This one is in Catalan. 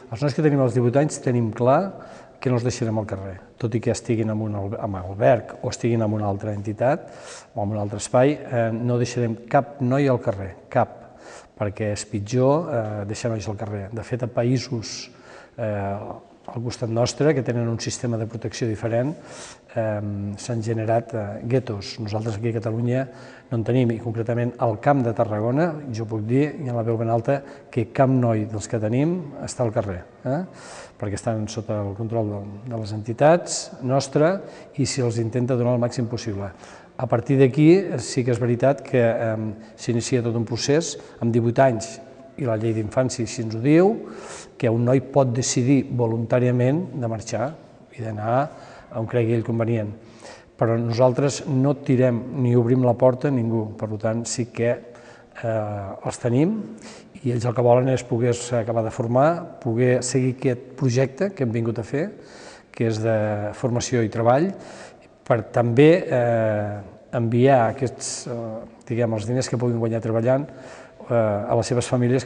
Els nois que tenim als 18 anys tenim clar que no els deixarem al carrer, tot i que estiguin en un alberg o estiguin en una altra entitat o en un altre espai, no deixarem cap noi al carrer, cap, perquè és pitjor deixar nois al carrer. De fet, a països al costat nostre, que tenen un sistema de protecció diferent, s'han generat guetos. Nosaltres aquí a Catalunya no en tenim, i concretament al Camp de Tarragona, jo puc dir, i en la veu ben alta, que cap noi dels que tenim està al carrer, perquè estan sota el control de les entitats nostra i se'ls intenta donar el màxim possible. A partir d'aquí sí que és veritat que s'inicia tot un procés amb 18 anys, i la llei d'infància així ens ho diu, que un noi pot decidir voluntàriament de marxar i d'anar on cregui ell convenient. Però nosaltres no tirem ni obrim la porta a ningú, per tant sí que els tenim i ells el que volen és poder-se acabar de formar, poder seguir aquest projecte que hem vingut a fer, que és de formació i treball, per també enviar aquests, diguem, els diners que puguin guanyar treballant a les seves famílies,